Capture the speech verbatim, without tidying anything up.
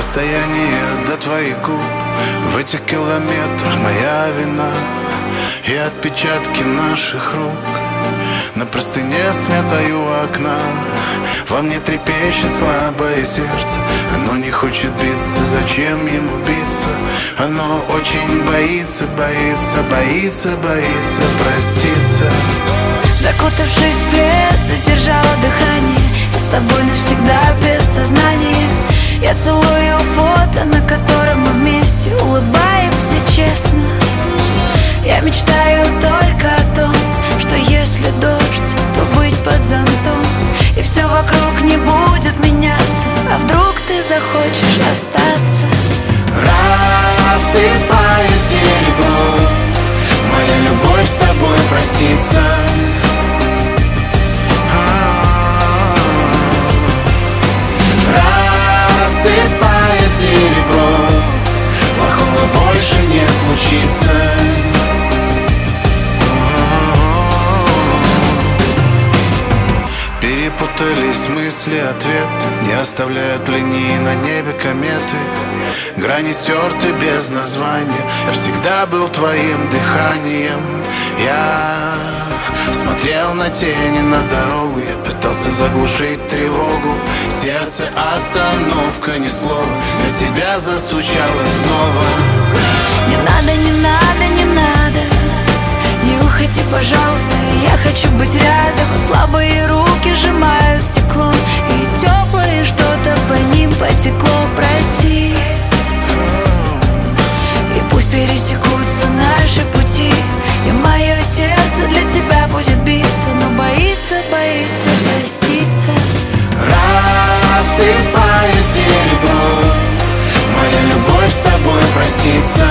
Расстояние до твоих губ в этих километрах моя вина. И отпечатки наших рук на простыне сметаю окна. Во мне трепещет слабое сердце, оно не хочет биться, зачем ему биться? Оно очень боится, боится, боится, боится проститься. Закутавшись в плед, задержала дыхание. Я с тобой навсегда без сознания. Я целую фото, на котором мы вместе улыбаемся честно. Я мечтаю только о том, что если дождь, то быть под зонтом. И все вокруг не будет меняться, а вдруг ты захочешь остаться. Рассыпая серебро, моя любовь с тобой простится. Рассыпая серебро, плохого больше не случится. Перепутались мысли, ответы, не оставляют линии на небе кометы. Грани стерты без названия, я всегда был твоим дыханием. Я смотрел на тени на дорогу, я пытался заглушить тревогу. Сердце остановка, ни слова, для тебя застучало снова. Не надо, не надо, не надо, не уходи, пожалуйста. Я хочу быть рядом, а слабые руки сжимают стекло. И теплое что-то по ним потекло, прости. И пусть пересекутся наши пути, и мое сердце для тебя будет биться, но боится, боится проститься. Рассыпая серебро, моя любовь с тобой простится.